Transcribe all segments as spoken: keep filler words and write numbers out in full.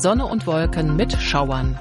Sonne und Wolken mit Schauern.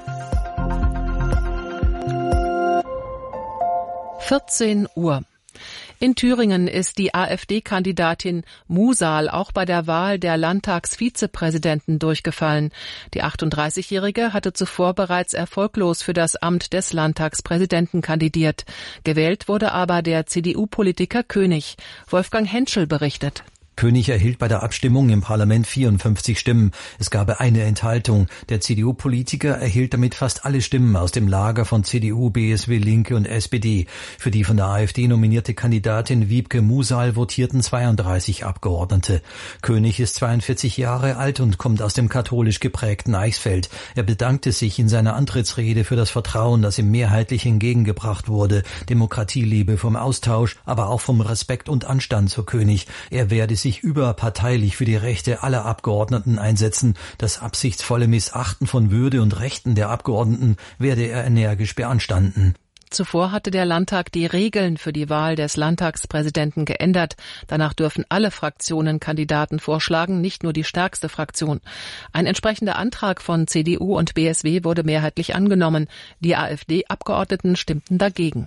vierzehn Uhr. In Thüringen ist die AfD-Kandidatin Musal auch bei der Wahl der Landtagsvizepräsidenten durchgefallen. Die achtunddreißigjährige hatte zuvor bereits erfolglos für das Amt des Landtagspräsidenten kandidiert. Gewählt wurde aber der C D U-Politiker König. Wolfgang Henschel berichtet. König erhielt bei der Abstimmung im Parlament vierundfünfzig Stimmen. Es gab eine Enthaltung. Der C D U-Politiker erhielt damit fast alle Stimmen aus dem Lager von C D U, B S W, Linke und S P D. Für die von der AfD nominierte Kandidatin Wiebke Musal votierten zweiunddreißig Abgeordnete. König ist zweiundvierzig Jahre alt und kommt aus dem katholisch geprägten Eichsfeld. Er bedankte sich in seiner Antrittsrede für das Vertrauen, das ihm mehrheitlich entgegengebracht wurde. Demokratieliebe vom Austausch, aber auch vom Respekt und Anstand zu König. Er werde sich überparteilich für die Rechte aller Abgeordneten einsetzen. Das absichtsvolle Missachten von Würde und Rechten der Abgeordneten werde er energisch beanstanden. Zuvor hatte der Landtag die Regeln für die Wahl des Landtagspräsidenten geändert. Danach dürfen alle Fraktionen Kandidaten vorschlagen, nicht nur die stärkste Fraktion. Ein entsprechender Antrag von C D U und B S W wurde mehrheitlich angenommen. Die AfD-Abgeordneten stimmten dagegen.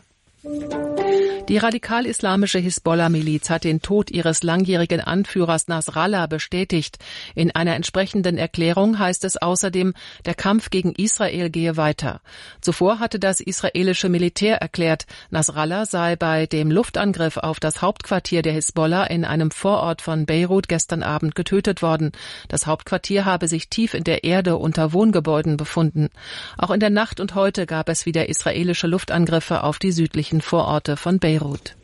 Die radikal-islamische Hisbollah-Miliz hat den Tod ihres langjährigen Anführers Nasrallah bestätigt. In einer entsprechenden Erklärung heißt es außerdem, der Kampf gegen Israel gehe weiter. Zuvor hatte das israelische Militär erklärt, Nasrallah sei bei dem Luftangriff auf das Hauptquartier der Hisbollah in einem Vorort von Beirut gestern Abend getötet worden. Das Hauptquartier habe sich tief in der Erde unter Wohngebäuden befunden. Auch in der Nacht und heute gab es wieder israelische Luftangriffe auf die südlichen Vororte von Beirut.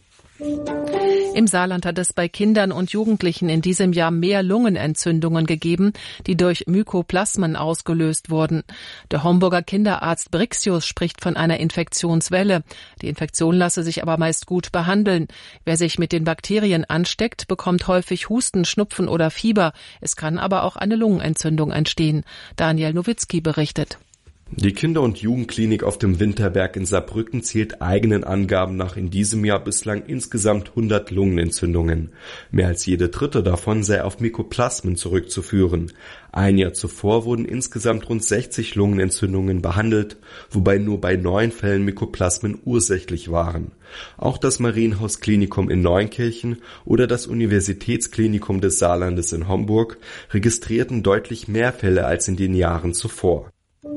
Im Saarland hat es bei Kindern und Jugendlichen in diesem Jahr mehr Lungenentzündungen gegeben, die durch Mykoplasmen ausgelöst wurden. Der Homburger Kinderarzt Brixius spricht von einer Infektionswelle. Die Infektion lasse sich aber meist gut behandeln. Wer sich mit den Bakterien ansteckt, bekommt häufig Husten, Schnupfen oder Fieber. Es kann aber auch eine Lungenentzündung entstehen. Daniel Nowitzki berichtet. Die Kinder- und Jugendklinik auf dem Winterberg in Saarbrücken zählt eigenen Angaben nach in diesem Jahr bislang insgesamt hundert Lungenentzündungen. Mehr als jede dritte davon sei auf Mykoplasmen zurückzuführen. Ein Jahr zuvor wurden insgesamt rund sechzig Lungenentzündungen behandelt, wobei nur bei neun Fällen Mykoplasmen ursächlich waren. Auch das Marienhaus-Klinikum in Neunkirchen oder das Universitätsklinikum des Saarlandes in Homburg registrierten deutlich mehr Fälle als in den Jahren zuvor.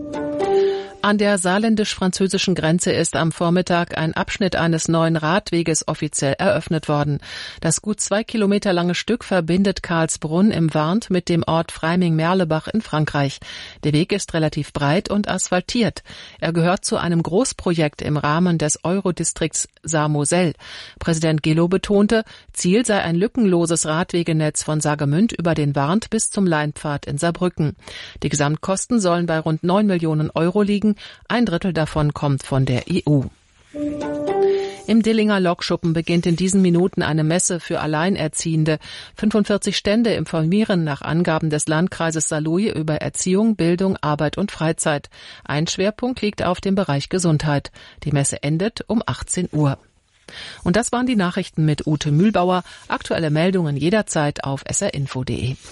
An der saarländisch-französischen Grenze ist am Vormittag ein Abschnitt eines neuen Radweges offiziell eröffnet worden. Das gut zwei Kilometer lange Stück verbindet Karlsbrunn im Warnt mit dem Ort Freiming-Merlebach in Frankreich. Der Weg ist relativ breit und asphaltiert. Er gehört zu einem Großprojekt im Rahmen des Eurodistrikts Saar-Moselle. Präsident Gillow betonte, Ziel sei ein lückenloses Radwegenetz von Saargemünd über den Warnt bis zum Leinpfad in Saarbrücken. Die Gesamtkosten sollen bei rund neun Millionen Euro liegen. Ein Drittel davon kommt von der E U. Im Dillinger Lokschuppen beginnt in diesen Minuten eine Messe für Alleinerziehende. fünfundvierzig Stände informieren nach Angaben des Landkreises Saarlouis über Erziehung, Bildung, Arbeit und Freizeit. Ein Schwerpunkt liegt auf dem Bereich Gesundheit. Die Messe endet um achtzehn Uhr. Und das waren die Nachrichten mit Ute Mühlbauer. Aktuelle Meldungen jederzeit auf s r info punkt d e.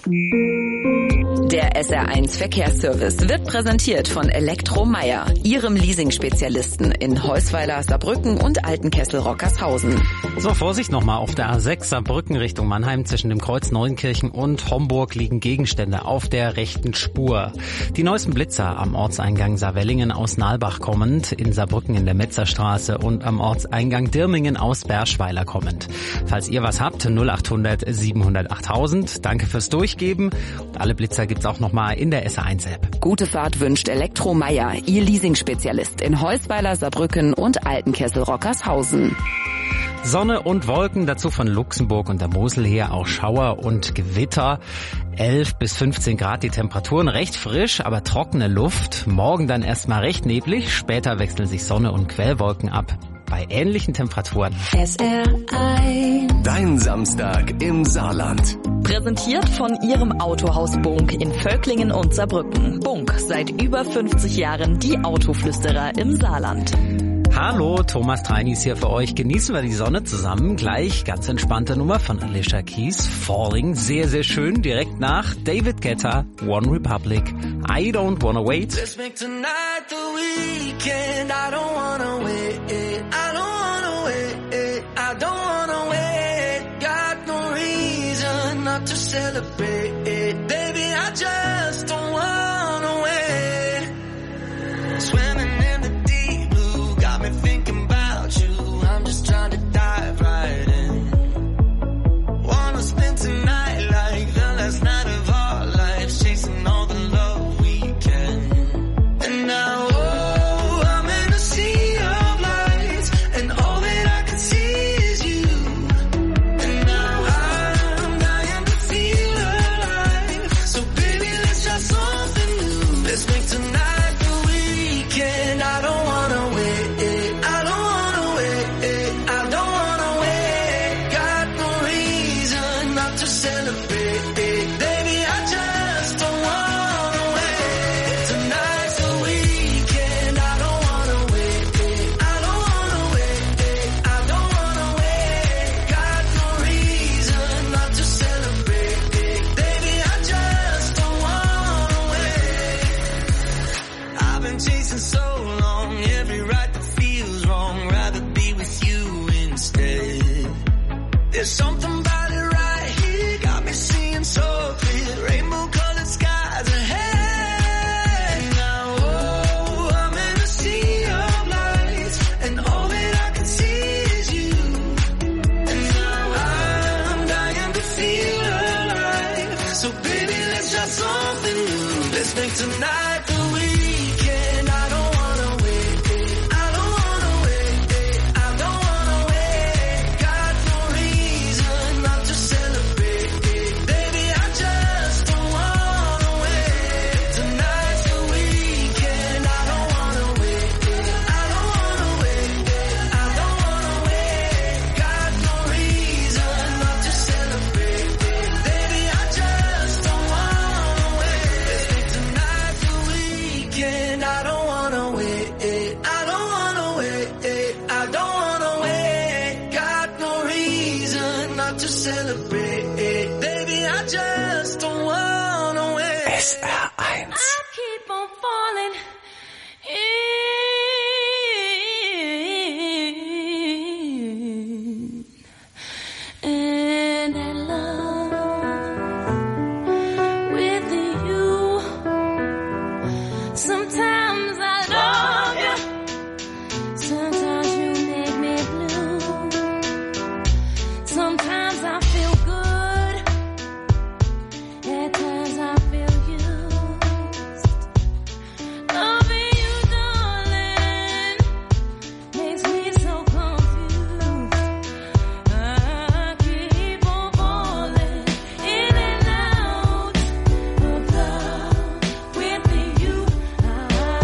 Der S R eins Verkehrsservice wird präsentiert von Elektromeyer, Ihrem Leasing-Spezialisten in Heusweiler, Saarbrücken und Altenkessel-Rockershausen. So, Vorsicht nochmal. Auf der A sechs Saarbrücken Richtung Mannheim zwischen dem Kreuz Neunkirchen und Homburg liegen Gegenstände auf der rechten Spur. Die neuesten Blitzer am Ortseingang Saarwellingen aus Nalbach kommend, in Saarbrücken in der Metzerstraße und am Ortseingang Dirmingen aus Berschweiler kommend. Falls ihr was habt, null achthundert siebenhundert achttausend. Danke fürs Durchgeben. Und alle Blitzer gibt's auch nochmal in der S R eins App. Gute Fahrt wünscht Elektromeyer, Ihr Leasing-Spezialist in Heusweiler, Saarbrücken und Altenkessel-Rockershausen. Sonne und Wolken, dazu von Luxemburg und der Mosel her auch Schauer und Gewitter. elf bis fünfzehn Grad die Temperaturen, recht frisch, aber trockene Luft. Morgen dann erstmal recht neblig, später wechseln sich Sonne und Quellwolken ab. Bei ähnlichen Temperaturen. S R eins. Dein Samstag im Saarland. Präsentiert von Ihrem Autohaus Bunk in Völklingen und Saarbrücken. Bunk, seit über fünfzig Jahren die Autoflüsterer im Saarland. Hallo, Thomas Treinis hier für euch. Genießen wir die Sonne zusammen. Gleich ganz entspannte Nummer von Alicia Keys, Falling. Sehr, sehr schön. Direkt nach David Guetta, One Republic, I Don't Wanna Wait. Let's make tonight the weekend. I don't wanna wait. I don't wanna wait. I don't wanna wait. Got no reason not to celebrate. Baby, I just don't wanna wait. Swimming in the deep blue, got me thinking about you. I'm just trying to dive right in. Wanna spend tonight like the last night of our lives, chasing all the love we can. And now, oh, I'm in a sea of lights, and all that I can see is you. And now I'm dying to feel alive. So baby, let's try something new. Let's make tonight the weekend. I don't wanna wait. I don't wanna wait. I don't wanna wait. Got no reason not to celebrate. Baby, I just don't wanna wait. Tonight's the weekend. I don't wanna wait. I don't wanna wait. I don't wanna wait. Got no reason not to celebrate. Baby, I just don't wanna wait. I've been chasing so long, every right that feels wrong. Rather be with you instead. There's something about it right here, got me seeing so clear. Rainbow colored skies ahead. Now, oh, I'm in a sea of lights, and all that I can see is you. And now I'm dying to feel alive. So baby, let's try something new. Let's make tonight the weekend. I don't wanna wait. I don't wanna wait. I don't wanna wait. Got no reason not to celebrate. Baby, I just don't wanna wait. Tonight's the weekend. I don't wanna wait. I don't wanna wait. I don't wanna wait. Got no reason not to celebrate. Baby, I just don't wanna wait. Tonight's the weekend. I don't wanna wait. I don't wanna wait. I don't wanna wait. Got no reason not to celebrate. Baby, I just don't wanna wait. S R eins. I keep on falling in, and I love with you. Sometimes I love you, sometimes you make me blue. Sometimes I feel good, at times I feel used. Loving you, darling, makes me so confused. I keep on falling in and out of love with you. I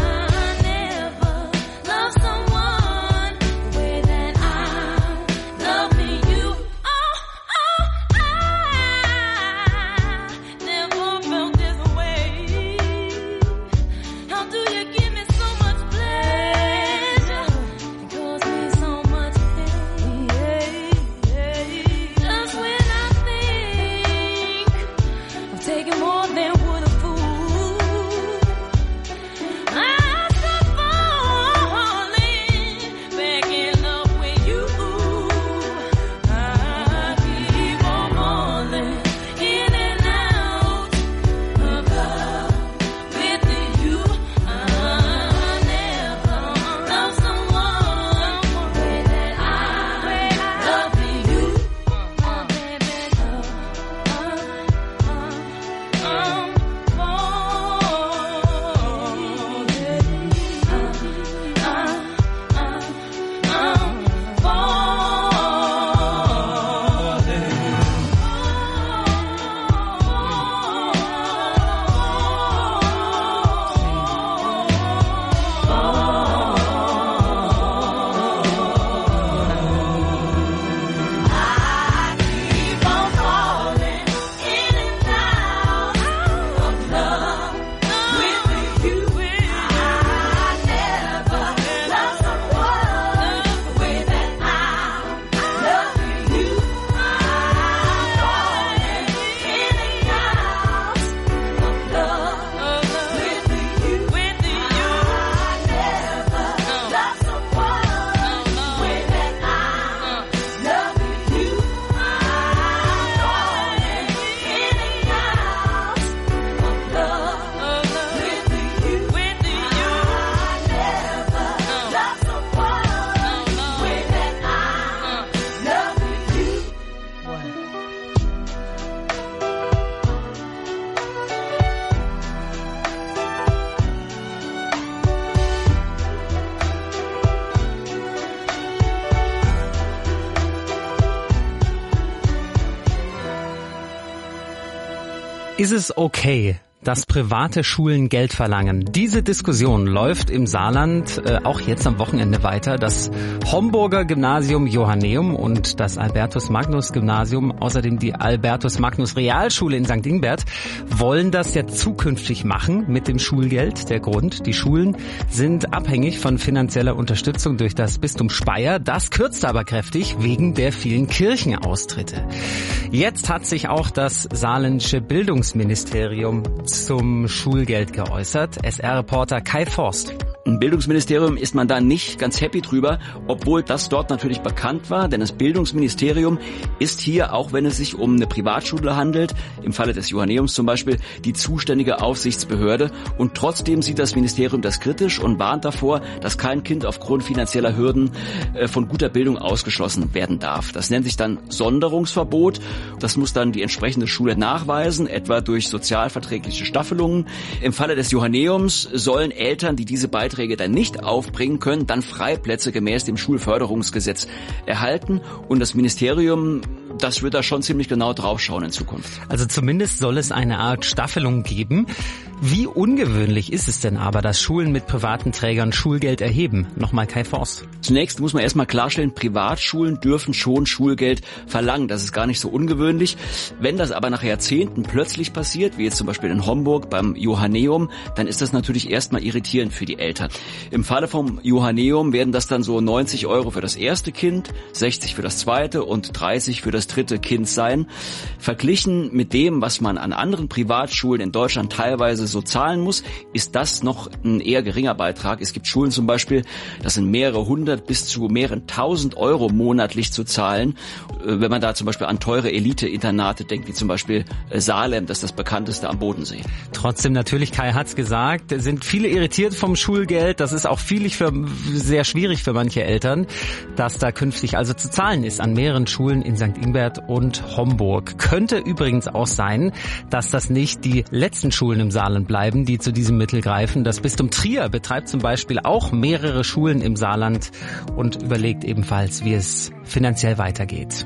Ist es okay, dass private Schulen Geld verlangen? Diese Diskussion läuft im Saarland äh, auch jetzt am Wochenende weiter. Das Homburger Gymnasium Johanneum und das Albertus-Magnus-Gymnasium, außerdem die Albertus-Magnus-Realschule in Sankt Ingbert, wollen das ja zukünftig machen mit dem Schulgeld. Der Grund, die Schulen sind abhängig von finanzieller Unterstützung durch das Bistum Speyer. Das kürzt aber kräftig wegen der vielen Kirchenaustritte. Jetzt hat sich auch das saarländische Bildungsministerium zum Schulgeld geäußert. S R-Reporter Kai Forst. Im Bildungsministerium ist man da nicht ganz happy drüber, obwohl das dort natürlich bekannt war, denn das Bildungsministerium ist hier, auch wenn es sich um eine Privatschule handelt, im Falle des Johanneums zum Beispiel, die zuständige Aufsichtsbehörde, und trotzdem sieht das Ministerium das kritisch und warnt davor, dass kein Kind aufgrund finanzieller Hürden äh, von guter Bildung ausgeschlossen werden darf. Das nennt sich dann Sonderungsverbot. Das muss dann die entsprechende Schule nachweisen, etwa durch sozialverträgliche Staffelungen. Im Falle des Johanneums sollen Eltern, die diese Beiträge dann nicht aufbringen können, dann Freiplätze gemäß dem Schulförderungsgesetz erhalten, und das Ministerium, das wird da schon ziemlich genau draufschauen in Zukunft. Also zumindest soll es eine Art Staffelung geben. Wie ungewöhnlich ist es denn aber, dass Schulen mit privaten Trägern Schulgeld erheben? Nochmal Kai Forst. Zunächst muss man erstmal klarstellen, Privatschulen dürfen schon Schulgeld verlangen. Das ist gar nicht so ungewöhnlich. Wenn das aber nach Jahrzehnten plötzlich passiert, wie jetzt zum Beispiel in Homburg beim Johanneum, dann ist das natürlich erstmal irritierend für die Eltern. Im Falle vom Johanneum werden das dann so neunzig Euro für das erste Kind, sechzig für das zweite und dreißig für das dritte Kind sein. Verglichen mit dem, was man an anderen Privatschulen in Deutschland teilweise so zahlen muss, ist das noch ein eher geringer Beitrag. Es gibt Schulen zum Beispiel, das sind mehrere hundert bis zu mehreren tausend Euro monatlich zu zahlen. Wenn man da zum Beispiel an teure Elite-Internate denkt, wie zum Beispiel Salem, das ist das bekannteste am Bodensee. Trotzdem, natürlich, Kai hat's gesagt, sind viele irritiert vom Schulgeld. Das ist auch vielig für, sehr schwierig für manche Eltern, dass da künftig also zu zahlen ist an mehreren Schulen in Sankt Ingbert und Homburg. Könnte übrigens auch sein, dass das nicht die letzten Schulen im Saarland bleiben, die zu diesem Mittel greifen. Das Bistum Trier betreibt zum Beispiel auch mehrere Schulen im Saarland und überlegt ebenfalls, wie es finanziell weitergeht.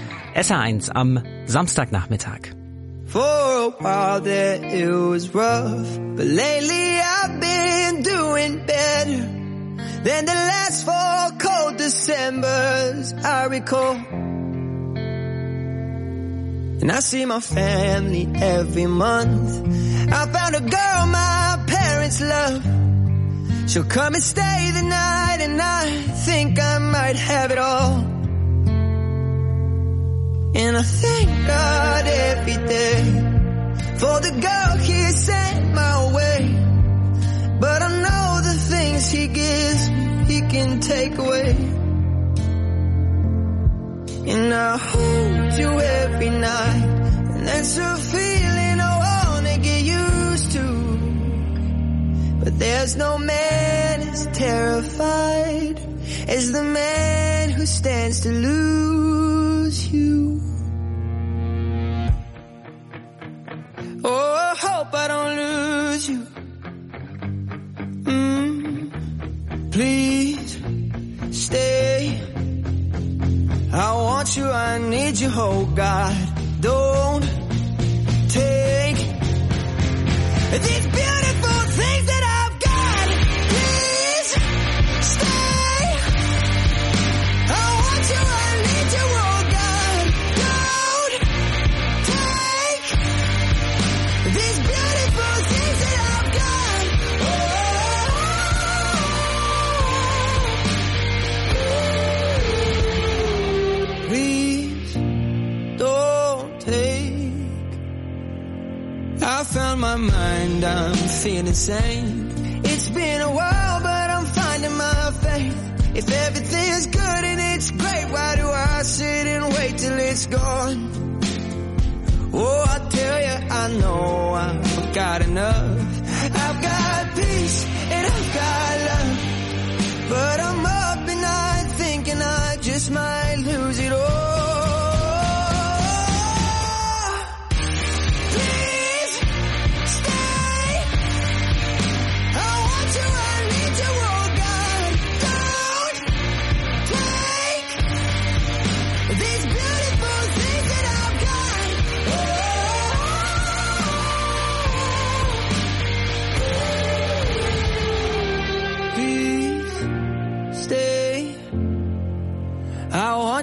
S R eins am Samstagnachmittag. For a while there it was rough, but lately I've been doing better than the last four cold Decembers I recall. And I see my family every month. I found a girl my parents love. She'll come and stay the night, and I think I might have it all. And I thank God every day for the girl He sent my way. But I know the things He gives me, He can take away. And I hold you every night, and that's a feeling I wanna get used to. But there's no man as terrified as the man who stands to lose you. Oh, I hope I don't lose you. Mm, please stay. I want you, I need you, oh God. Don't take these beautiful things that I've got. Please stay. I want you, I need you, oh God. Don't take these beautiful things that I've got. Oh. Please don't take. I found my mind, I'm feeling sane. It's been a while, but I'm finding my faith. If everything's good and it's great, why do I sit and wait till it's gone? Oh, I tell you, I know I've got enough. I've got peace and I've got love. But I'm up at night thinking I just might lose it all.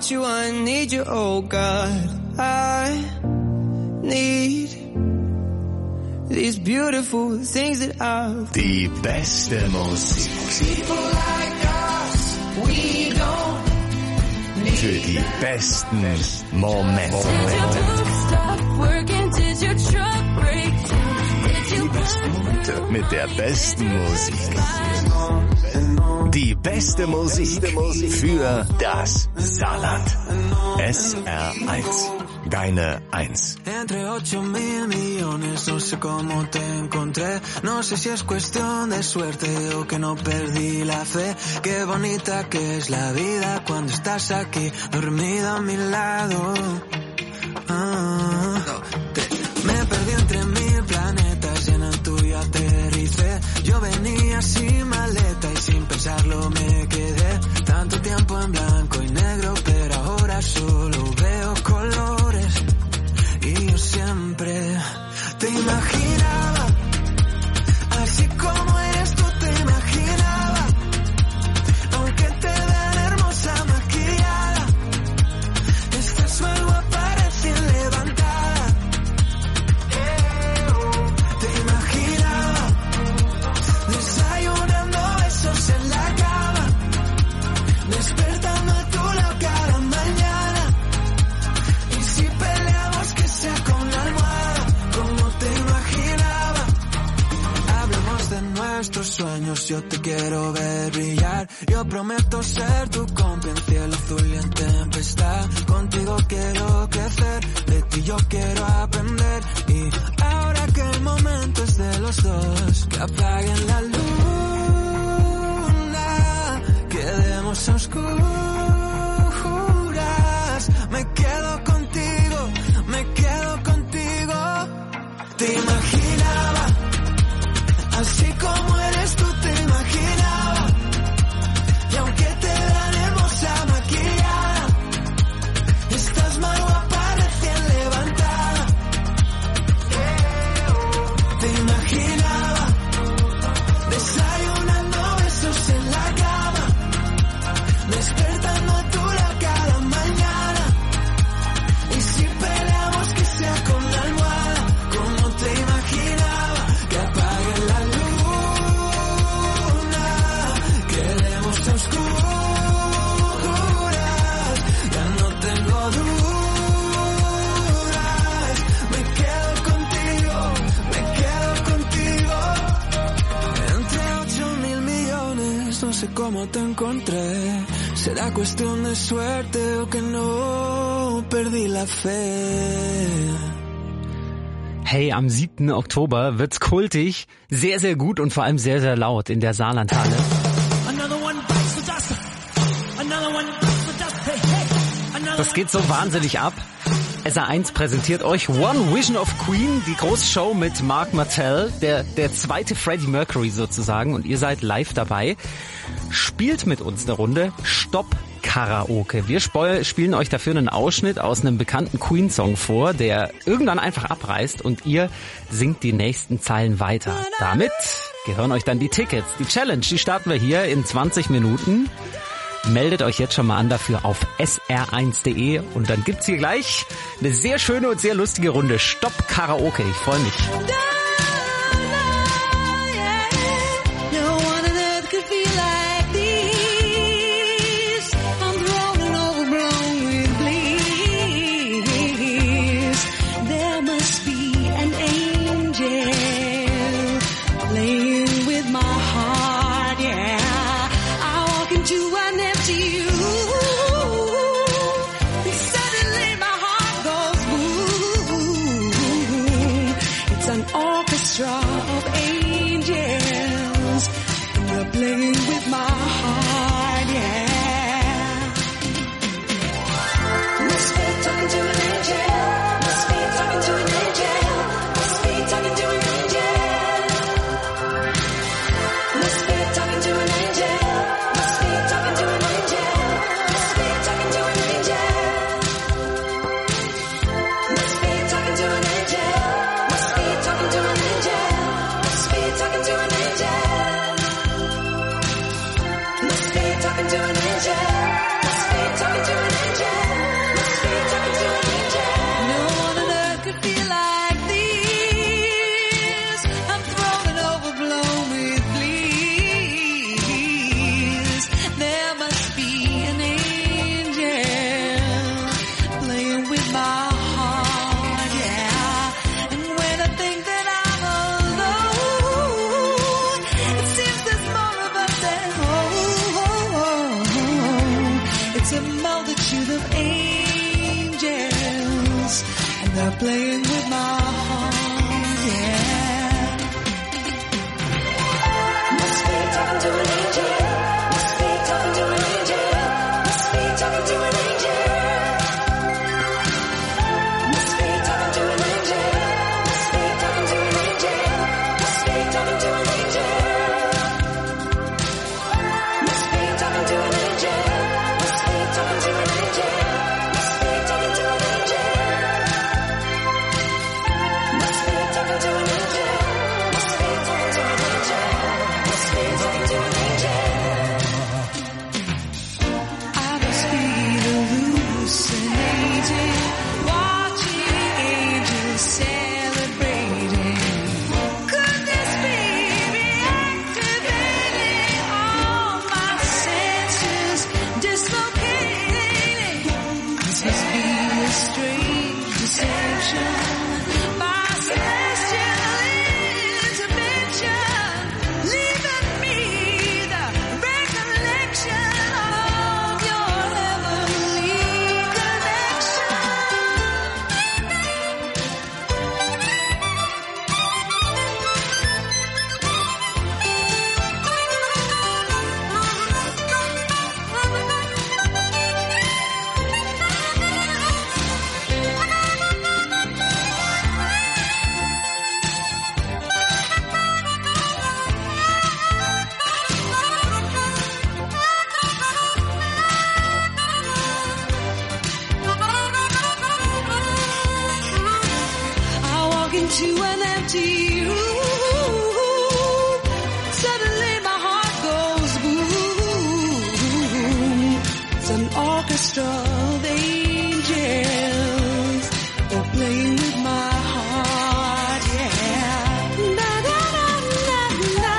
want you, I need you, oh God. I need these beautiful things that I've. Die beste Musik. People like us, we don't need. Für die besten Momente. Die besten Momente mit der besten Musik. Die beste Musik für das Saarland. S R eins. Deine eins. Entre ocho mil millones, no sé cómo te encontré. No sé si es cuestión de suerte o que no perdí la fe. Qué bonita que es la vida cuando estás aquí, dormida a mi lado. Ah, me perdí entre mil planetas y en el tuyo aterricé. Yo venía sin maleta y sin pensarlo me quedé. Tanto tiempo en blanco y negro, pero ahora solo veo colores. Y yo siempre te imaginaba, así como eres tú te imaginaba. Aunque te vean hermosa maquillada, estás más guapa recién levantada. Te imaginaba desayunando besos en la cama, despertando a tu lado cada mañana. Y si peleamos que sea con la almohada, como te imaginaba. Hablemos de nuestros sueños, yo te quiero ver brillar. Yo prometo ser tu compa en cielo azul y en tempestad. Contigo quiero crecer, de ti yo quiero aprender. Y ahora que el momento es de los dos, que apaguen la luna, quedemos a oscuras. Me quedo contigo, me quedo contigo. Te imaginaba, así como eres tú te imaginaba. Y aunque te vean hermosa maquillada, estás más guapa recién levantada. Te imaginaba desayunando besos en la cama, despertando a tu lado cada mañana. Y si peleamos que sea con la almohada, como te imaginaba. Que apague la luna, quedemos a oscuras. Ya no tengo dudas, me quedo contigo, me quedo contigo. Entre ocho mil millones, no sé cómo te encontré. Será cuestión de suerte o que no perdí la fe. Hey, am siebten Oktober wird's kultig, sehr, sehr gut und vor allem sehr, sehr laut in der Saarlandhalle. Das geht so wahnsinnig ab. S R eins präsentiert euch One Vision of Queen, die große Show mit Mark Martell, der, der zweite Freddie Mercury sozusagen, und ihr seid live dabei. Spielt mit uns eine Runde Stopp Karaoke. Wir spielen euch dafür einen Ausschnitt aus einem bekannten Queen-Song vor, der irgendwann einfach abreißt und ihr singt die nächsten Zeilen weiter. Damit gehören euch dann die Tickets. Die Challenge, die starten wir hier in zwanzig Minuten. Meldet euch jetzt schon mal an dafür auf S R eins Punkt de und dann gibt's hier gleich eine sehr schöne und sehr lustige Runde Stopp Karaoke. Ich freue mich. An all breed of angels, and they're playing with my heart, yeah. Must be talking to an angel. Must be talking to an angel. Must be talking to an angel. Must be talking to an angel. Must be talking to an angel. Must be talking to an angel. Must be talking to an angel. Must be talking to an angel. Must be talking to an angel. Must be talking to an angel. Must be talking to an angel. Must be talking to an angel. I must be hallucinating, watching angels celebrating. Could this be reactivating all my senses, dislocating? This must be a strange deception by celestial intervention, leaving me the recollection of your heavenly connection. I walk into an empty room. Suddenly my heart goes boom. It's an orchestra of angels. They're playing with my heart, yeah. Na, na, na, na, na.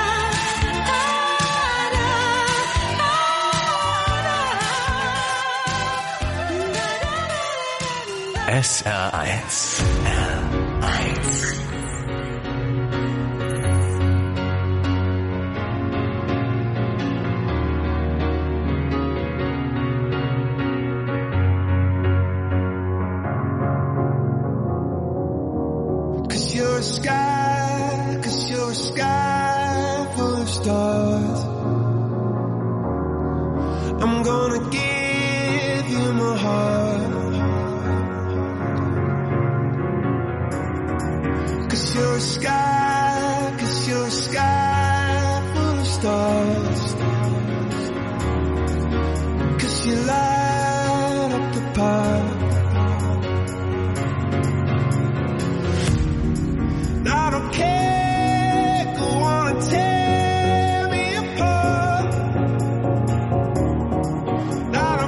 S R eins. R eins. Cause you're a sky, cause you're a sky full of stars. I'm gonna give you my heart. Cause you're a sky, cause you're a sky full of stars. Cause you light up the path. I don't care, go on and tear me apart. I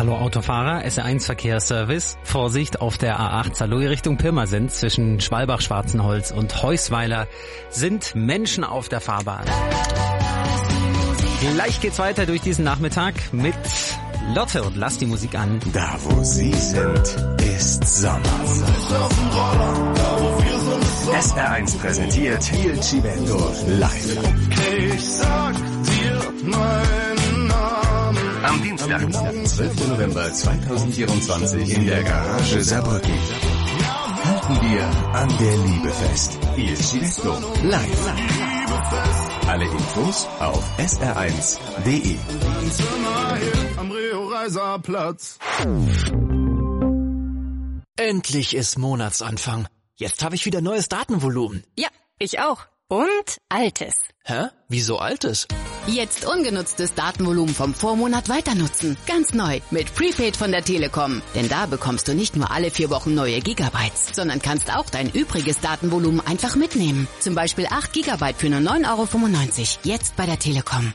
Hallo Autofahrer, S R eins Verkehrsservice. Vorsicht auf der A acht Saarlouis Richtung Pirmasens zwischen Schwalbach-Schwarzenholz und Heusweiler sind Menschen auf der Fahrbahn. Gleich geht's weiter durch diesen Nachmittag mit Lotte und lass die Musik an. Da wo Sie sind, ist Sommer. S R eins präsentiert Il Civetto live. Ich sag dir meinen Namen. Am Dienstag, zwölften November zweitausendvierundzwanzig in der Garage Saarbrücken. Halten wir an der Liebe fest. Il Civetto live. Alle Infos auf S R eins punkt de. Am Rio-Reiser-Platz. Endlich ist Monatsanfang. Jetzt habe ich wieder neues Datenvolumen. Ja, ich auch. Und altes. Hä? Wieso altes? Jetzt ungenutztes Datenvolumen vom Vormonat weiter nutzen. Ganz neu mit Prepaid von der Telekom. Denn da bekommst du nicht nur alle vier Wochen neue Gigabytes, sondern kannst auch dein übriges Datenvolumen einfach mitnehmen. Zum Beispiel acht Gigabyte für nur neun Euro fünfundneunzig. Jetzt bei der Telekom.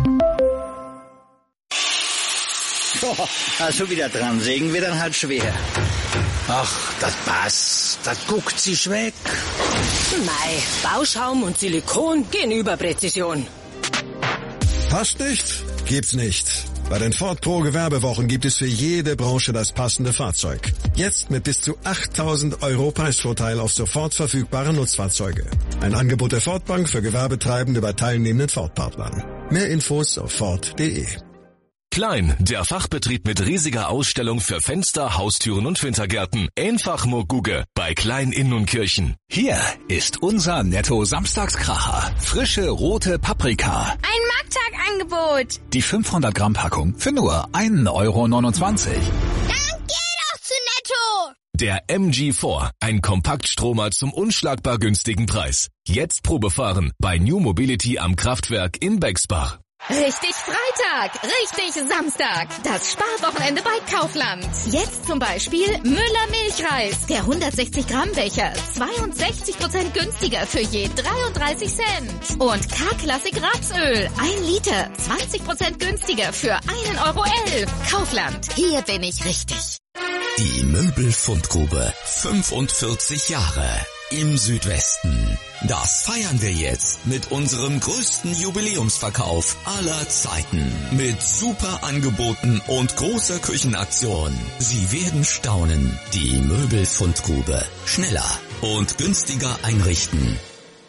Oh, also wieder dran, sägen wir dann halt schwer. Ach, das passt, das guckt sich weg. Mei, Bauschaum und Silikon gehen über Präzision. Passt nicht? Gibt's nicht. Bei den Ford Pro Gewerbewochen gibt es für jede Branche das passende Fahrzeug. Jetzt mit bis zu achttausend Euro Preisvorteil auf sofort verfügbare Nutzfahrzeuge. Ein Angebot der Ford Bank für Gewerbetreibende bei teilnehmenden Ford-Partnern. Mehr Infos auf ford punkt de. Klein, der Fachbetrieb mit riesiger Ausstellung für Fenster, Haustüren und Wintergärten. Einfach nur Guge bei Klein Inn und Kirchen. Hier ist unser Netto-Samstagskracher. Frische rote Paprika. Ein Markttagangebot. Die fünfhundert Gramm Packung für nur ein Euro neunundzwanzig. Dann geh doch zu Netto. Der M G vier, ein Kompaktstromer zum unschlagbar günstigen Preis. Jetzt Probefahren bei New Mobility am Kraftwerk in Bexbach. Richtig Freitag, richtig Samstag. Das Sparwochenende bei Kaufland. Jetzt zum Beispiel Müller Milchreis. Der hundertsechzig Gramm Becher. zweiundsechzig Prozent günstiger für je dreiunddreißig Cent. Und K-Klassik Rapsöl. Ein Liter. zwanzig Prozent günstiger für einen Euro elf. Kaufland. Hier bin ich richtig. Die Möbelfundgrube. fünfundvierzig Jahre. Im Südwesten. Das feiern wir jetzt mit unserem größten Jubiläumsverkauf aller Zeiten. Mit super Angeboten und großer Küchenaktion. Sie werden staunen. Die Möbelfundgrube. Schneller und günstiger einrichten.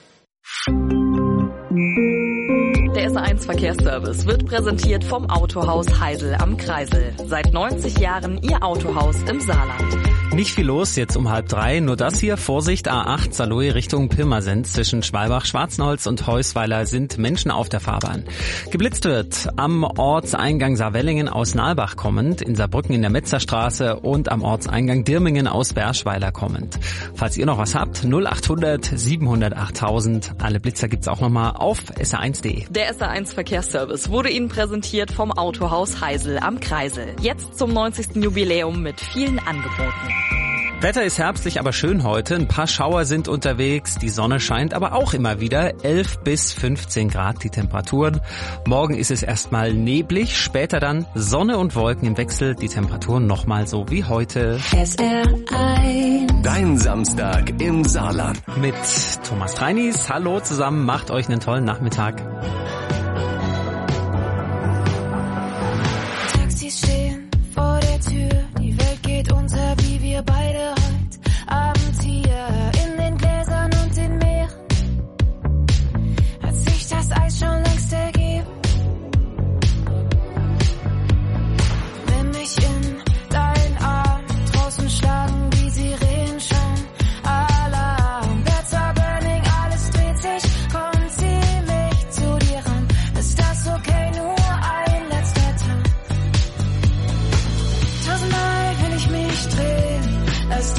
Der S R eins Verkehrsservice wird präsentiert vom Autohaus Heisel am Kreisel. Seit neunzig Jahren Ihr Autohaus im Saarland. Nicht viel los jetzt um halb drei, nur das hier. Vorsicht, A acht Saarlouis Richtung Pirmasens zwischen Schwalbach-Schwarzenholz und Heusweiler sind Menschen auf der Fahrbahn. Geblitzt wird am Ortseingang Saarwellingen aus Nalbach kommend, in Saarbrücken in der Metzerstraße und am Ortseingang Dirmingen aus Berschweiler kommend. Falls ihr noch was habt, null achthundert siebenhundert achttausend. Alle Blitzer gibt's auch nochmal auf S R eins punkt de. Der S R eins Verkehrsservice wurde Ihnen präsentiert vom Autohaus Heisel am Kreisel. Jetzt zum neunzigsten Jubiläum mit vielen Angeboten. Wetter ist herbstlich, aber schön heute. Ein paar Schauer sind unterwegs. Die Sonne scheint aber auch immer wieder. elf bis fünfzehn Grad die Temperaturen. Morgen ist es erstmal neblig, später dann Sonne und Wolken im Wechsel. Die Temperaturen nochmal so wie heute. S R eins. Dein Samstag im Saarland. Mit Thomas Treinis. Hallo zusammen, macht euch einen tollen Nachmittag. Taxis stehen vor der Tür. Die Welt geht unter, wie wir beide heute Abend hier in den Gläsern und den Meeren. Hat sich das Eis schon längst ergeben? Nimm mich in deinen Arm, draußen schlagen die Sirenen schon Alarm. Beds are burning, alles dreht sich, komm, zieh mich zu dir ran. Ist das okay, nur ein letzter Tag? Tausendmal will ich mich drehen, lass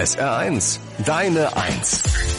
S R eins, deine Eins.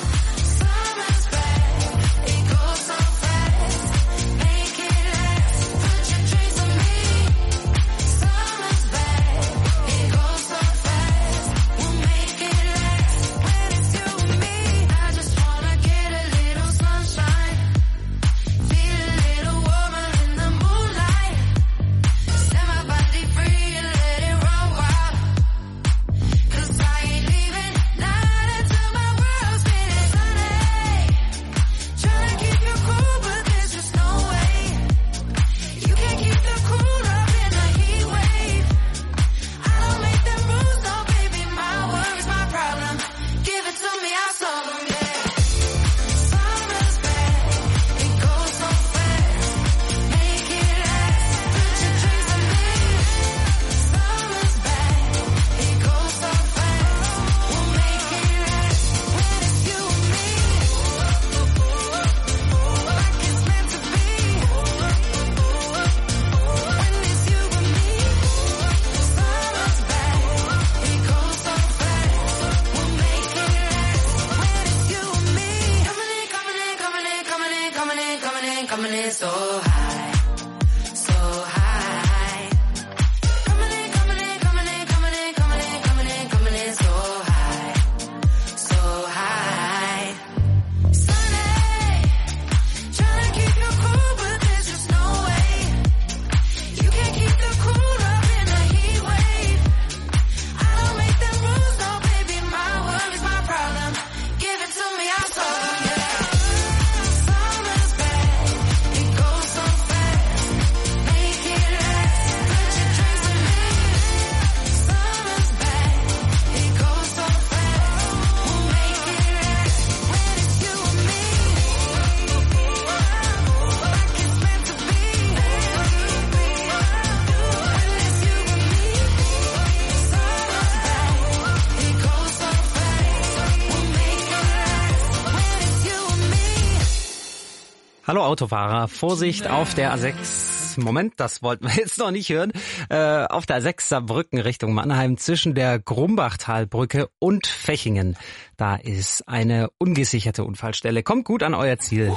Hallo Autofahrer, Vorsicht auf der A sechs. Moment, das wollten wir jetzt noch nicht hören. Äh, auf der A sechs Saarbrücken Richtung Mannheim zwischen der Grumbachtalbrücke und Fechingen. Da ist eine ungesicherte Unfallstelle. Kommt gut an euer Ziel.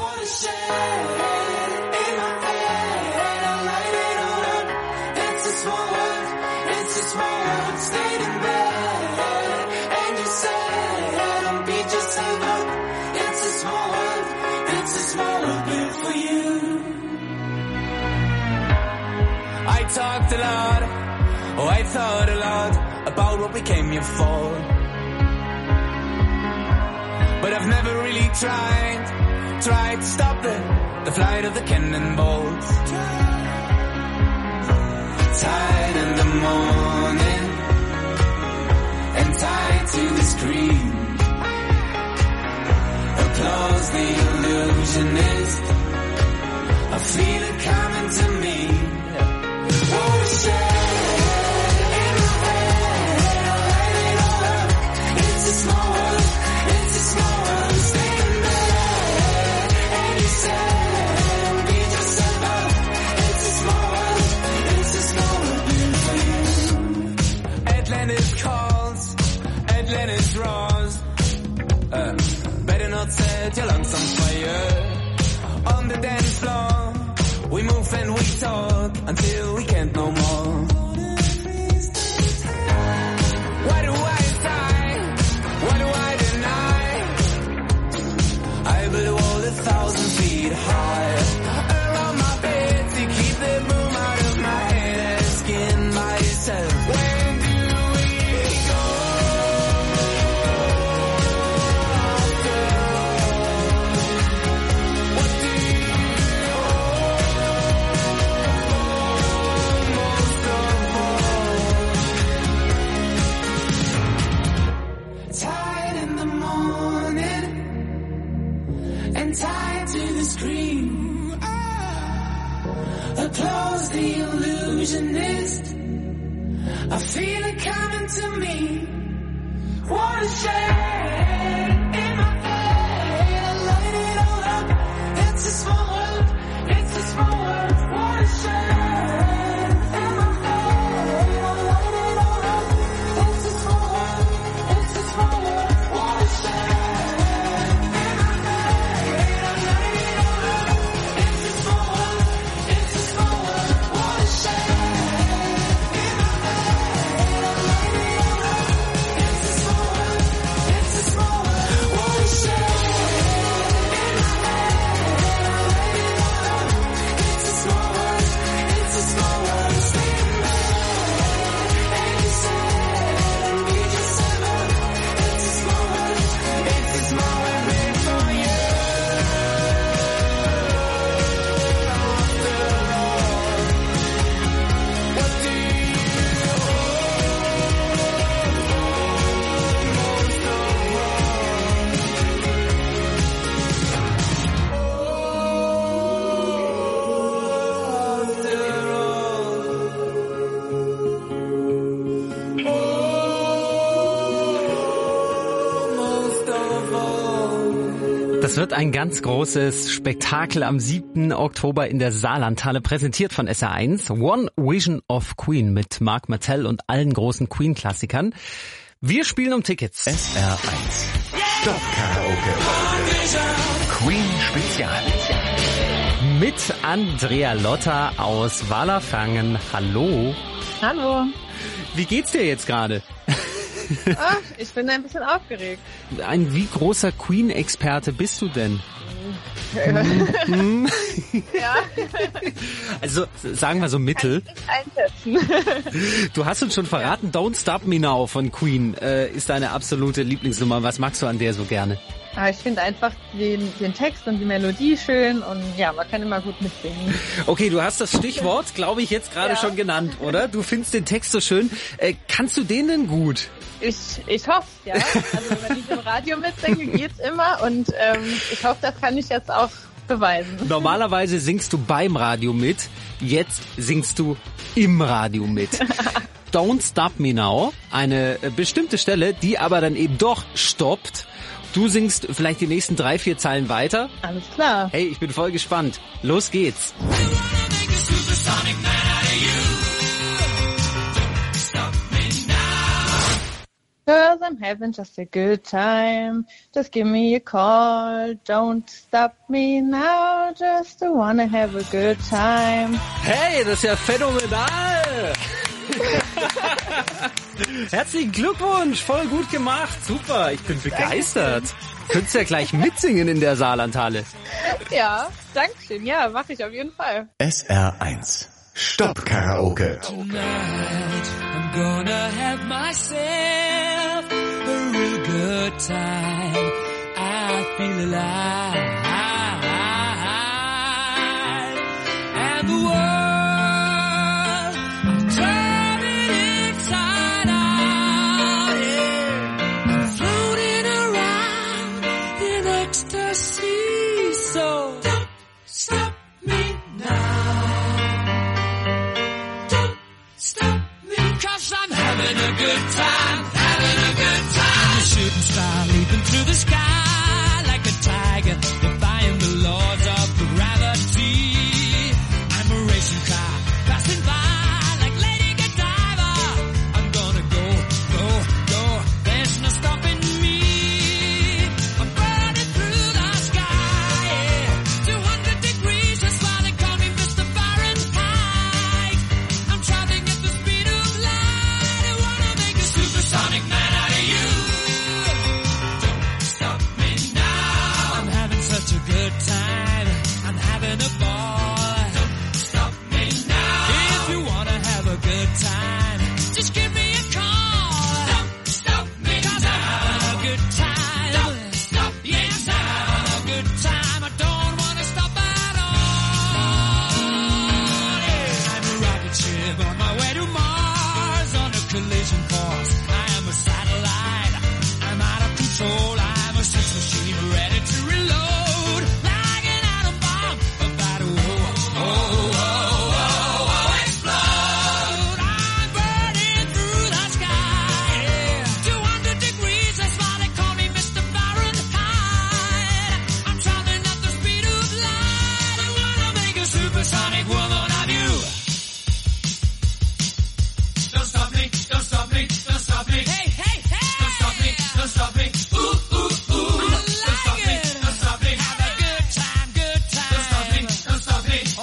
Talked a lot, oh I thought a lot about what we came here for. But I've never really tried, tried to stop it, the flight of the cannonballs. Tired in the morning, and tied to the screen. Applause the illusionist, I feel it coming to me. What a shame, in my head, I light it all up. It's a small world, it's a small world, staying there. And you said, be yourself up. It's a small world, it's a small world built for you. Atlantis calls, Atlantis roars. Uh, better not set your lungs on fire. On the dance floor, we move and we talk until we can't no more. Why do I sigh? Why do I deny? I build a wall a thousand feet high around my bed to keep the boom out of my head, asking myself, when do we go? What do you tied in the morning and tied to the screen. Applause the illusionist, I feel it coming to me. What a shame, in my head, I light it all up. It's a small world, it's a small world. What a shame, in my head, I light it all up. It's a small world, it's a small world. wird ein ganz großes Spektakel am siebten Oktober in der Saarlandhalle, präsentiert von S R eins. One Vision of Queen mit Mark Martell und allen großen Queen-Klassikern. Wir spielen um Tickets. S R eins. Stopp Karaoke. Queen Spezial. Mit Andrea Lotta aus Wallerfangen. Hallo. Hallo. Wie geht's dir jetzt gerade? Ach, ich bin ein bisschen aufgeregt. Ein wie großer Queen-Experte bist du denn? Ja. Also sagen wir so mittel. Einschätzen. Du hast uns schon verraten, Don't Stop Me Now von Queen äh, ist deine absolute Lieblingsnummer. Was magst du an der so gerne? Ja, ich finde einfach den, den Text und die Melodie schön und ja, man kann immer gut mitsingen. Okay, du hast das Stichwort, glaube ich, jetzt gerade ja. schon genannt, oder? Du findest den Text so schön. Äh, kannst du den denn gut? Ich, ich hoffe, ja. Also wenn ich im Radio mitsinge, geht's immer und ähm, ich hoffe, das kann ich jetzt auch beweisen. Normalerweise singst du beim Radio mit, jetzt singst du im Radio mit. Don't Stop Me Now, eine bestimmte Stelle, die aber dann eben doch stoppt. Du singst vielleicht die nächsten drei, vier Zeilen weiter. Alles klar. Hey, ich bin voll gespannt. Los geht's. Cause I'm having just a good time. Just give me a call. Don't stop me now. Just wanna have a good time. Hey, das ist ja phänomenal. Herzlichen Glückwunsch, voll gut gemacht, super, ich bin begeistert. Du könntest ja gleich mitsingen in der Saarlandhalle. Ja, danke schön, ja, mache ich auf jeden Fall. S R eins. Stopp Karaoke. Tonight I'm gonna have myself a real good time. I feel alive. And the world good time, having a good time. The shooting star leaping through the sky like a tiger, defying the laws of gravity. I'm a racing car passing by like Lady Godiva. I'm gonna go, go, go. There's no stopping me. I'm burning through the sky, yeah. two hundred degrees, that's why they call me Mister Fahrenheit. I'm traveling at the speed of light. Supersonic man out of you. Don't stop me now. I'm having such a good time. I'm having a ball. Don't stop me now. If you wanna have a good time, just give me a call. Don't stop me now. 'Cause I'm having a good time. Don't stop me yes, now. I'm having a good time. I don't wanna stop at all. Yeah. I'm a rocket ship on my way to Mars on a collision course. A satellite, I'm out of control, I'm a sex machine ready to reload, like an atom bomb, about to oh, oh, oh, oh, oh, explode. I'm burning through the sky, yeah. two hundred degrees, that's why they call me Mister Fahrenheit. I'm traveling at the speed of light, I wanna make a supersonic woman of you. Don't stop me, don't stop me, don't stop me. Hey, hey, hey! Don't stop me, don't stop me. Ooh, ooh, ooh. I like don't stop it. Me, don't stop me. Have a good time, good time. Don't stop me, don't stop me. Oh!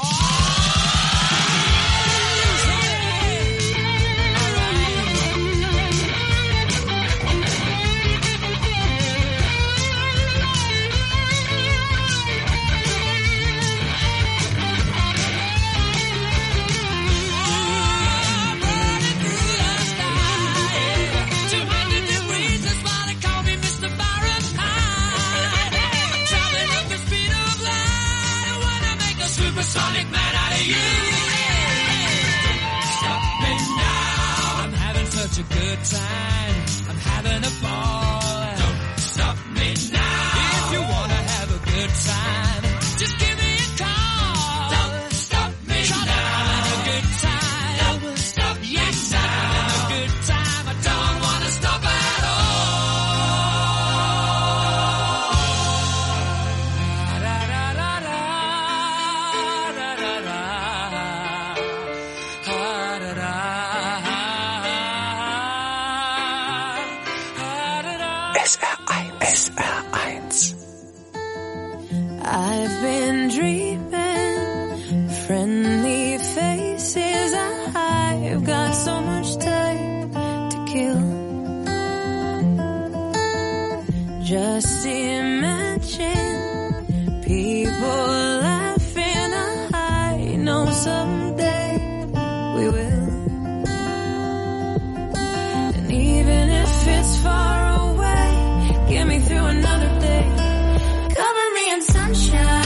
Supersonic man out of you. Stop me now. I'm having such a good time. I'm having a ball. Don't stop me now. If you wanna have a good time, just give me a call. Don't stop me now. I'm having a good time. Don't stop yes, I'm having a good time. I don't wanna stop at all. Friendly faces, I've got so much time to kill. Just imagine people laughing, I know someday we will. And even if it's far away, get me through another day. Cover me in sunshine.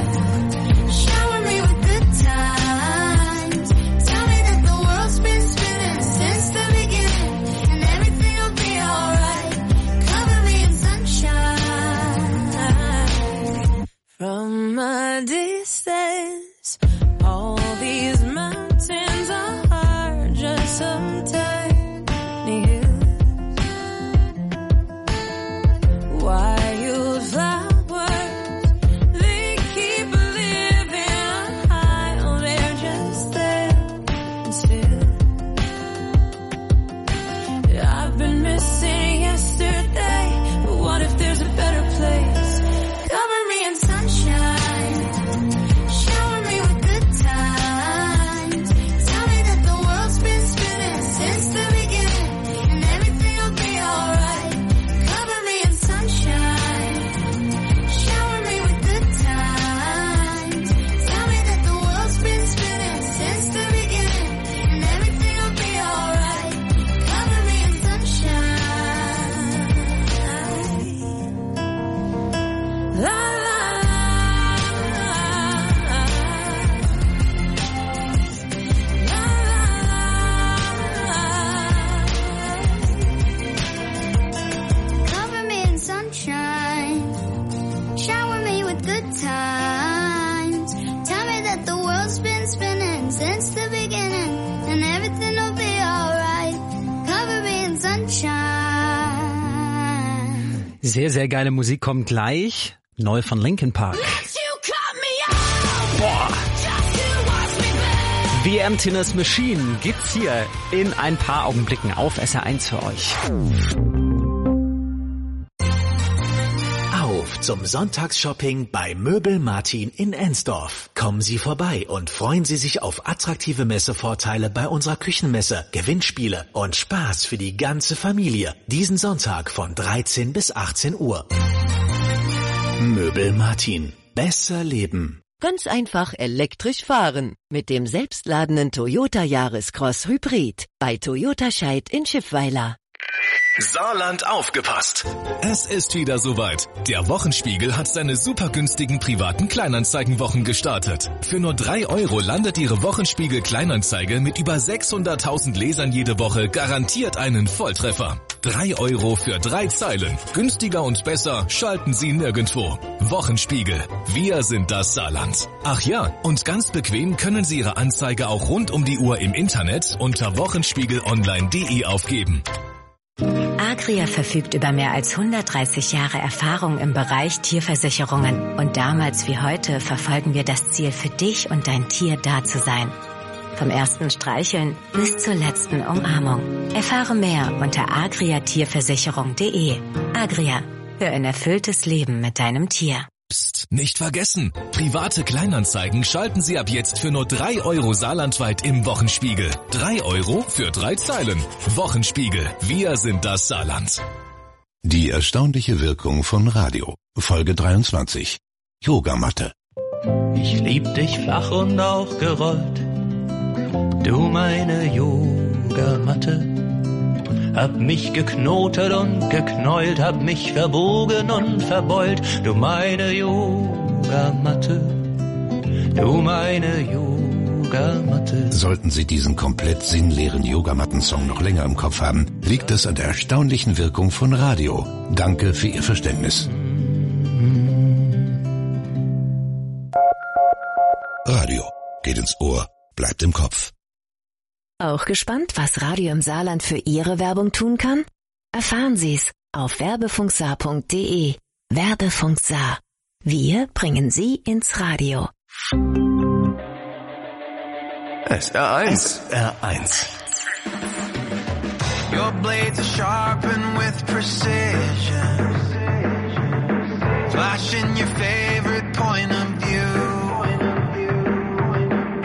From a distance, all these mountains are just some tiny hills. Wildflowers, they keep living high, oh, they're just there and still. I've been missing yesterday, but what if there's a better place? Cover me in sunshine, shower me with good times. Tell me that the world's been spinning since the beginning, and everything will be alright. Cover me in sunshine, shower me with good times. Tell me that the world's been spinning since the beginning, and everything will be alright. Cover me in sunshine. La Cover me in sunshine, shower me with good times. Tell me that the world's been spinning since the beginning, and everything will be alright. Cover me in sunshine. Sehr, sehr geile Musik kommt gleich. Neu von Linkin Park. Boah. The Emptiness Machine gibt's hier in ein paar Augenblicken auf S R eins für euch. Auf zum Sonntagsshopping bei Möbel Martin in Ensdorf. Kommen Sie vorbei und freuen Sie sich auf attraktive Messevorteile bei unserer Küchenmesse, Gewinnspiele und Spaß für die ganze Familie. Diesen Sonntag von dreizehn bis achtzehn Uhr. Möbel Martin. Besser leben. Ganz einfach elektrisch fahren mit dem selbstladenden Toyota Yaris Cross Hybrid bei Toyota Scheid in Schiffweiler. Saarland aufgepasst! Es ist wieder soweit. Der Wochenspiegel hat seine super günstigen privaten Kleinanzeigenwochen gestartet. Für nur drei Euro landet Ihre Wochenspiegel Kleinanzeige mit über sechshunderttausend Lesern jede Woche garantiert einen Volltreffer. Drei Euro für drei Zeilen. Günstiger und besser schalten Sie nirgendwo. Wochenspiegel. Wir sind das Saarland. Ach ja, und ganz bequem können Sie Ihre Anzeige auch rund um die Uhr im Internet unter wochenspiegelonline punkt de aufgeben. Agria verfügt über mehr als hundertdreißig Jahre Erfahrung im Bereich Tierversicherungen. Und damals wie heute verfolgen wir das Ziel, für dich und dein Tier da zu sein. Vom ersten Streicheln bis zur letzten Umarmung. Erfahre mehr unter agria tierversicherung punkt de. Agria, für ein erfülltes Leben mit deinem Tier. Psst, nicht vergessen. Private Kleinanzeigen schalten Sie ab jetzt für nur drei Euro saarlandweit im Wochenspiegel. Drei Euro für drei Zeilen. Wochenspiegel. Wir sind das Saarland. Die erstaunliche Wirkung von Radio. Folge dreiundzwanzig. Yogamatte. Ich lieb dich flach und auch gerollt. Du meine Yogamatte. Hab mich geknotet und geknäult, hab mich verbogen und verbeult. Du meine Yogamatte, du meine Yogamatte. Sollten Sie diesen komplett sinnleeren Yogamatten-Song noch länger im Kopf haben, liegt es an der erstaunlichen Wirkung von Radio. Danke für Ihr Verständnis. Radio geht ins Ohr, bleibt im Kopf. Auch gespannt, was Radio im Saarland für Ihre Werbung tun kann? Erfahren Sie's auf werbefunksaar punkt de. Werbefunk Saar. Wir bringen Sie ins Radio. S R eins. S R eins. Your blades are sharpened with precision. Flashing your favorite point of view.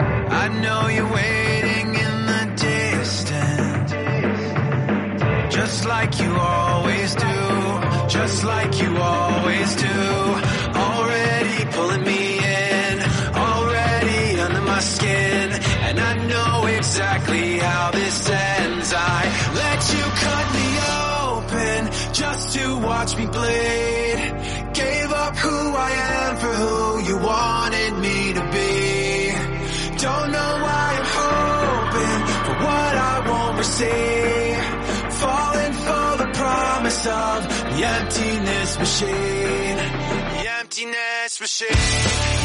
you waiting in the distance, just like you always do, just like you always do. Already pulling me in, already under my skin, and I know exactly how this ends. I let you cut me open just to watch me bleed. Gave up who I am for who you wanted me to be. Don't know why I'm hoping for what I won't receive. Falling for the promise of the emptiness machine. The emptiness machine.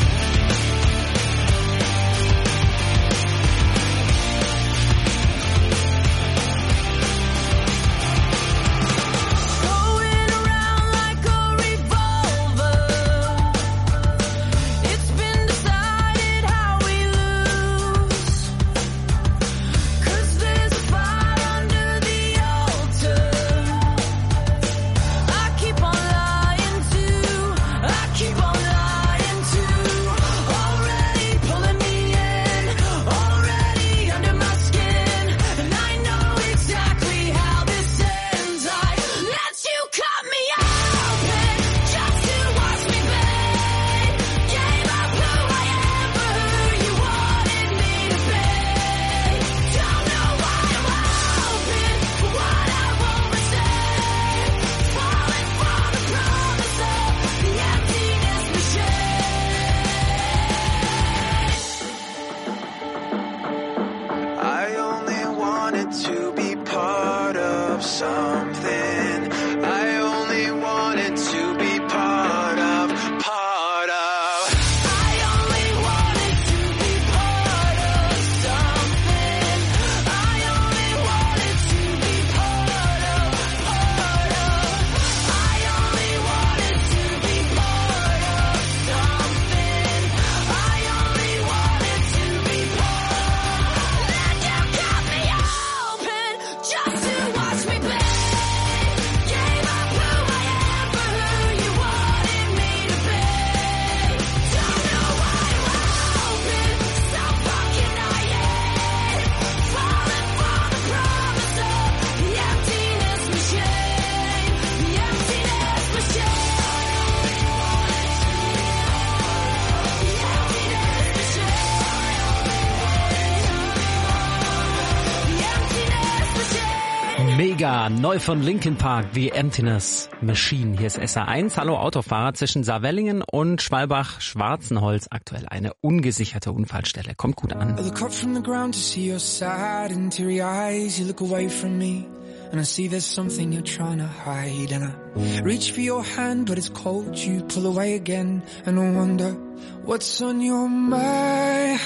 Mega, neu von Linkin Park, The Emptiness Machine. Hier ist S R eins. Hallo Autofahrer, zwischen Saarwellingen und Schwalbach-Schwarzenholz aktuell eine ungesicherte Unfallstelle. Kommt gut an. I look up from the ground to see your sad and teary eyes. You look away from me and I see there's something you're trying to hide. And I reach for your hand but it's cold. You pull away again and I wonder what's on your mind.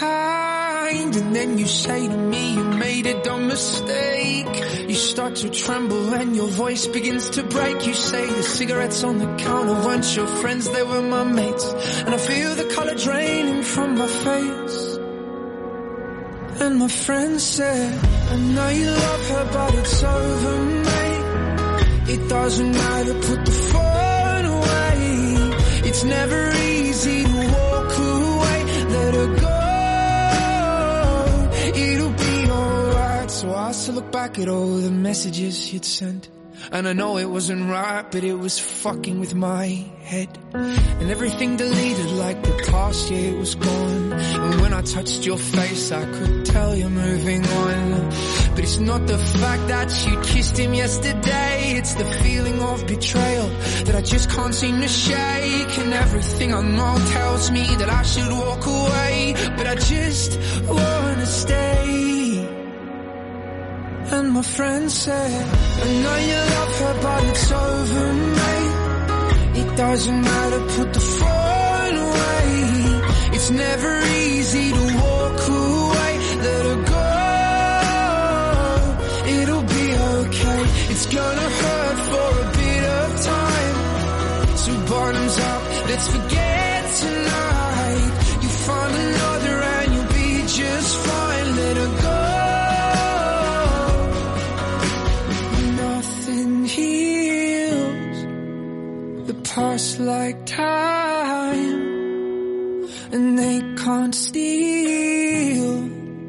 And then you say to me you made a dumb mistake. You start to tremble and your voice begins to break. You say the cigarettes on the counter weren't your friends, they were my mates. And I feel the color draining from my face. And my friend said, I know you love her but it's over, mate. It doesn't matter, put the phone away. It's never easy to walk away. Let her go. So I still look back at all the messages you'd sent, and I know it wasn't right, but it was fucking with my head. And everything deleted like the past, yeah, it was gone. And when I touched your face, I could tell you're moving on. But it's not the fact that you kissed him yesterday, it's the feeling of betrayal that I just can't seem to shake. And everything I know tells me that I should walk away, but I just wanna stay. And my friend said, I know you love her but it's over, mate. It doesn't matter, put the phone away. It's never easy to walk away. Let her go, it'll be okay. It's gonna hurt for a bit of time. So bottoms up, let's forget tonight. You find another and you'll be just fine. Let her go. Past like time, and they can't steal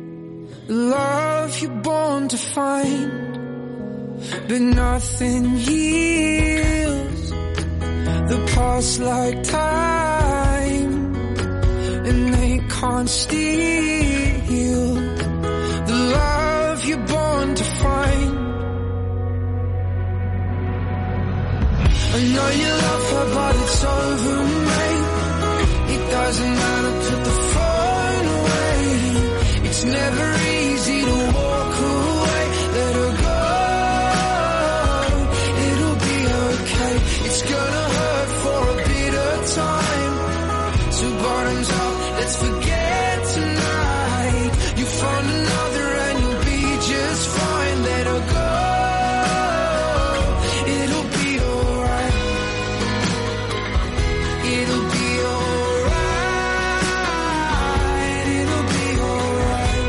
the love you're born to find, but nothing heals the past like time, and they can't steal the love you're born to find. I know you love her, but it's over, mate. It doesn't matter, put the phone away. It's never easy to walk away. Let her go, it'll be okay. It's gonna hurt for a bit of time. So bottoms up, let's forget tonight. You find another and you'll be just fine. Let her go, it'll be alright. It'll be alright. It'll be alright.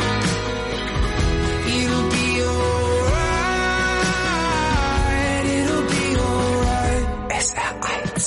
It'll be alright. It'll be alright. S R eins.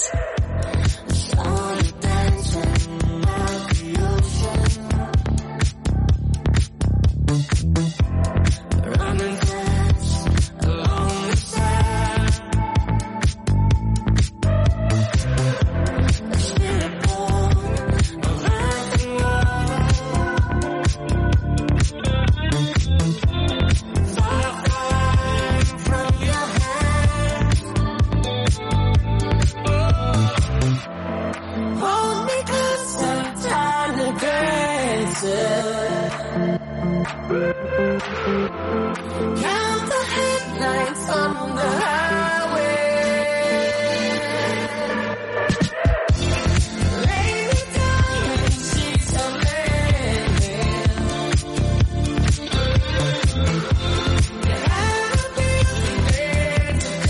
Count the headlights on the highway. Lay me down in sheets of linen. I'll be there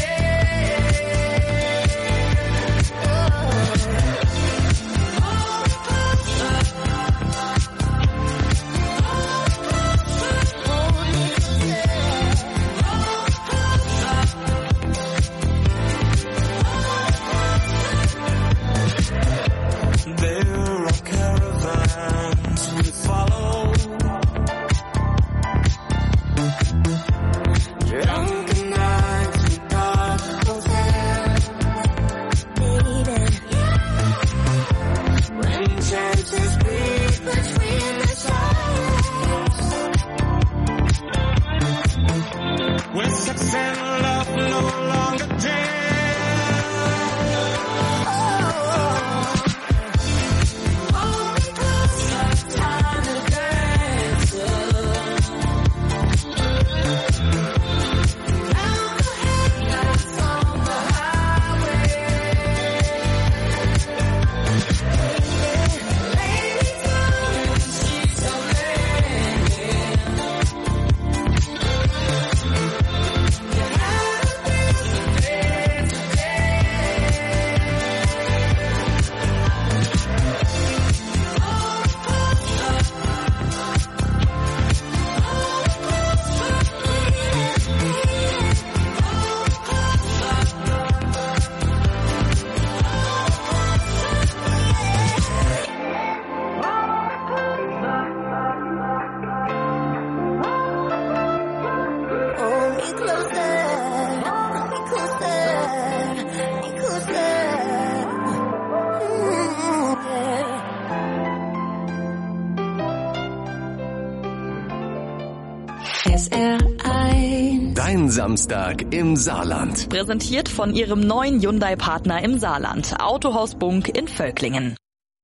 S R eins. Dein Samstag im Saarland. Präsentiert von ihrem neuen Hyundai-Partner im Saarland. Autohaus Bunk in Völklingen.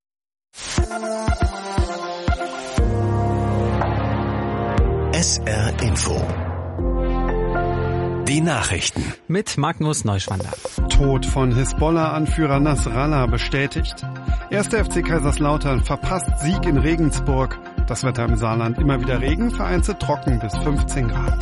S R Info. Die Nachrichten. Mit Magnus Neuschwander. Tod von Hisbollah-Anführer Nasrallah bestätigt. Erster F C Kaiserslautern verpasst Sieg in Regensburg. Das Wetter im Saarland immer wieder Regen, vereinzelt trocken bis fünfzehn Grad.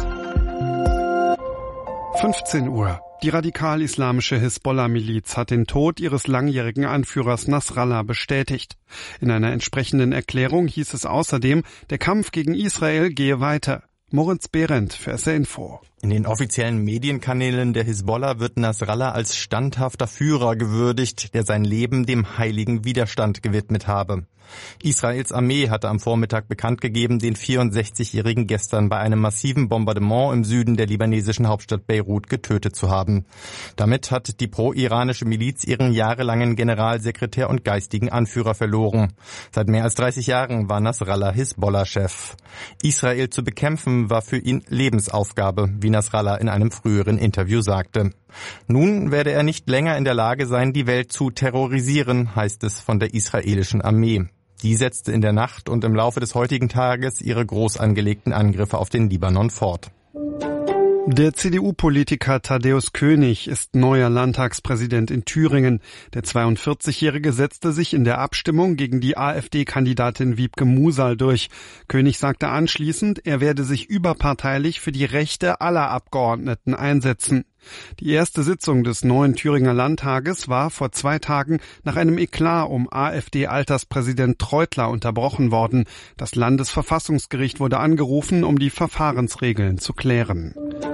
fünfzehn Uhr. Die radikal-islamische Hisbollah-Miliz hat den Tod ihres langjährigen Anführers Nasrallah bestätigt. In einer entsprechenden Erklärung hieß es außerdem, der Kampf gegen Israel gehe weiter. Moritz Behrendt für S R Info. In den offiziellen Medienkanälen der Hisbollah wird Nasrallah als standhafter Führer gewürdigt, der sein Leben dem heiligen Widerstand gewidmet habe. Israels Armee hatte am Vormittag bekannt gegeben, den vierundsechzigjährigen gestern bei einem massiven Bombardement im Süden der libanesischen Hauptstadt Beirut getötet zu haben. Damit hat die pro-iranische Miliz ihren jahrelangen Generalsekretär und geistigen Anführer verloren. Seit mehr als dreißig Jahren war Nasrallah Hisbollah-Chef. Israel zu bekämpfen war für ihn Lebensaufgabe, wie Nasrallah in einem früheren Interview sagte. Nun werde er nicht länger in der Lage sein, die Welt zu terrorisieren, heißt es von der israelischen Armee. Die setzte in der Nacht und im Laufe des heutigen Tages ihre groß angelegten Angriffe auf den Libanon fort. Der C D U-Politiker Thaddäus König ist neuer Landtagspräsident in Thüringen. Der zweiundvierzigjährige setzte sich in der Abstimmung gegen die AfD-Kandidatin Wiebke Musal durch. König sagte anschließend, er werde sich überparteilich für die Rechte aller Abgeordneten einsetzen. Die erste Sitzung des neuen Thüringer Landtages war vor zwei Tagen nach einem Eklat um AfD-Alterspräsident Treutler unterbrochen worden. Das Landesverfassungsgericht wurde angerufen, um die Verfahrensregeln zu klären.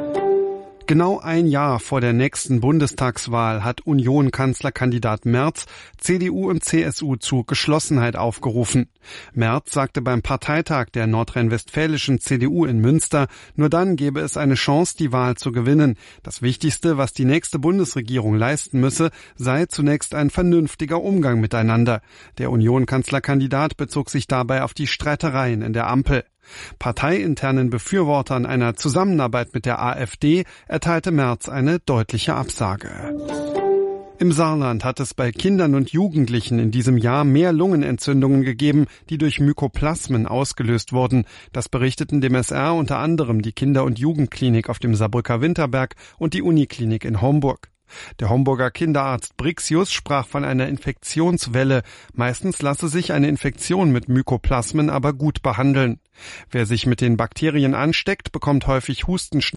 Genau ein Jahr vor der nächsten Bundestagswahl hat Union-Kanzlerkandidat Merz C D U und C S U zu Geschlossenheit aufgerufen. Merz sagte beim Parteitag der nordrhein-westfälischen C D U in Münster, nur dann gäbe es eine Chance, die Wahl zu gewinnen. Das Wichtigste, was die nächste Bundesregierung leisten müsse, sei zunächst ein vernünftiger Umgang miteinander. Der Union-Kanzlerkandidat bezog sich dabei auf die Streitereien in der Ampel. Parteiinternen Befürwortern einer Zusammenarbeit mit der AfD erteilte Merz eine deutliche Absage. Im Saarland hat es bei Kindern und Jugendlichen in diesem Jahr mehr Lungenentzündungen gegeben, die durch Mykoplasmen ausgelöst wurden. Das berichteten dem S R unter anderem die Kinder- und Jugendklinik auf dem Saarbrücker Winterberg und die Uniklinik in Homburg. Der Homburger Kinderarzt Brixius sprach von einer Infektionswelle. Meistens lasse sich eine Infektion mit Mykoplasmen aber gut behandeln. Wer sich mit den Bakterien ansteckt, bekommt häufig Husten,